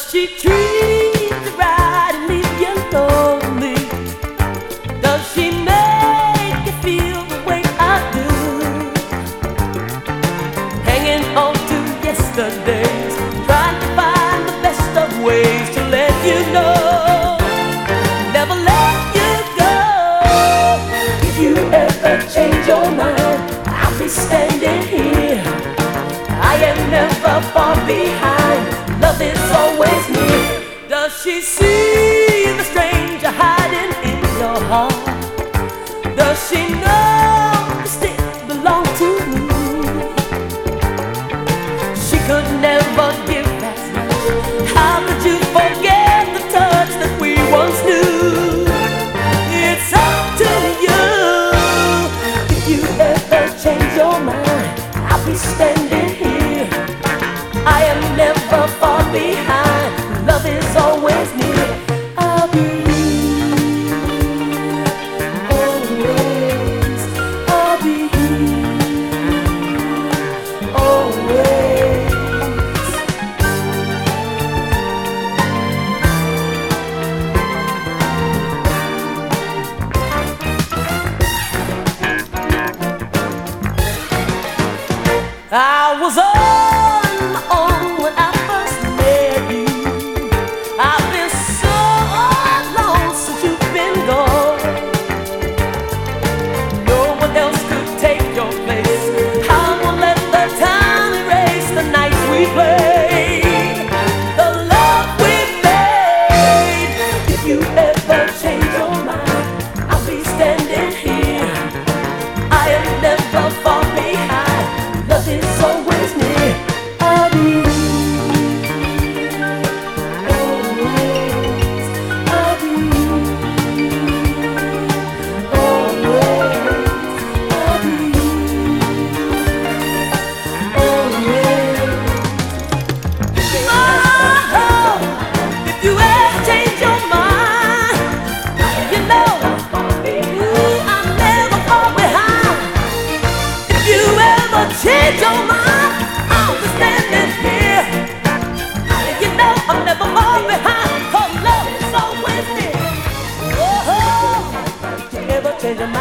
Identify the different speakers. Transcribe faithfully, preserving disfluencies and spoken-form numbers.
Speaker 1: she treat you right and leave you lonely? Does she make you feel the way I do? Hanging on to yesterdays, trying to find the best of ways to let you know, never let you go. If you ever change your mind, I'll be standing here. I am never far behind, love is always near. Does she see the stranger hiding in your heart? Does she know you still belong to me? She could never give that much. How could you forget the touch that we once knew? It's up to you. If you ever change your mind, I'll be standing here. I am never far behind, love is always near. I'll be here, always. I'll be here, always. I was on my own when I first met you. I've been so alone since you've been gone. No one else could take your place. I won't let the time erase the nights we played, the love we made. If you ever change your mind, I'll be standing here. I am never far behind, love is always near. I'll be here, always. I'll be here, always. I'll be here, always. Oh, if you ever change your mind, you know, ooh, I'm never far behind. If you ever change your mind, I'll be standing here. You know I'm never far behind, 'cause love is always near. Oh, if you ever change your mind,